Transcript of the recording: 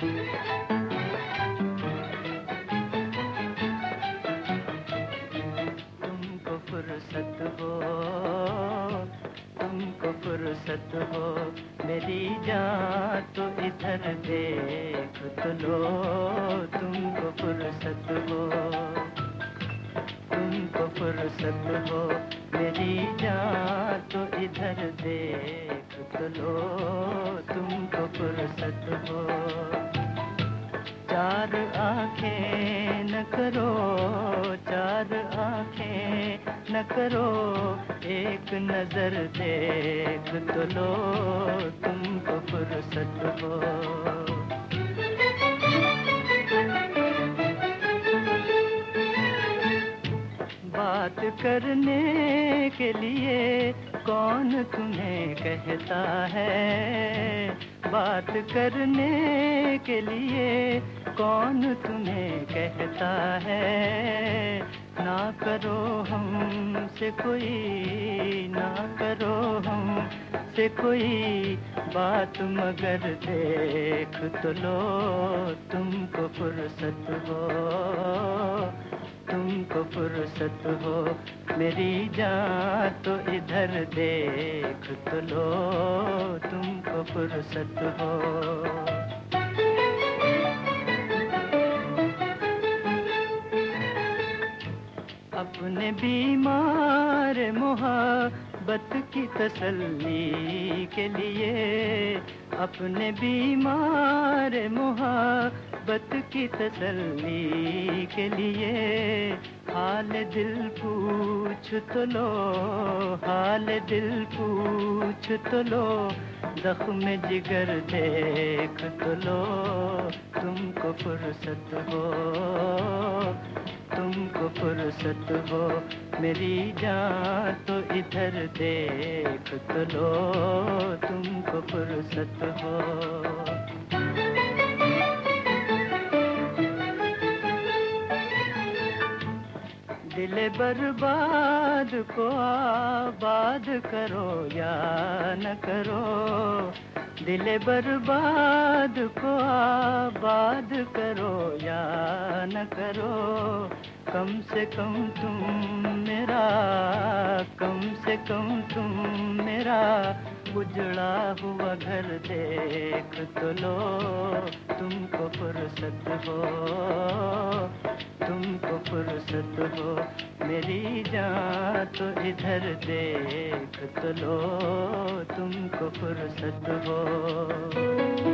तुमको फुर्सत हो, तुमको फुर्सत हो मेरी जान तो इधर देख तो लो। तुमको फुर्सत हो, तुमको फुर्सत हो मेरी जान तो इधर देख तो लो। तुमको फुर्सत हो, चार आंखें न करो, चार आंखें न करो, एक नजर देख तो लो। तुमको फुर्सत हो, बात करने के लिए कौन तुम्हें कहता है, बात करने के लिए कौन तुम्हें कहता है। ना करो हमसे कोई, ना करो हमसे कोई बात, मगर देख तो लो। तुमको फुर्सत हो, तुमको फुर्सत हो मेरी जान तो इधर देख तो लो। तुमको फुर्सत हो, अपने बीमार मोहब्बत की तसल्ली के लिए, अपने बीमार मोहब्बत की तसल्ली के लिए हाल दिल पूछ तो लो, हाल दिल पूछ तो लो, जख्म जिगर देख तो लो। तुमको फुर्सत हो, तुमको फुर्सत हो मेरी जान तो इधर देख तो लो। तुमको फुर्सत हो, दिल बर्बाद को आबाद करो या न करो, दिल बर्बाद को आबाद करो या न करो। कम से कम तुम मेरा, कम से कम तुम मेरा उजड़ा हुआ घर देख तो लो। तुमको फुर्सत हो, तुमको फुर्सत हो मेरी जान तो इधर देख तो लो। तुमको फुर्सत हो।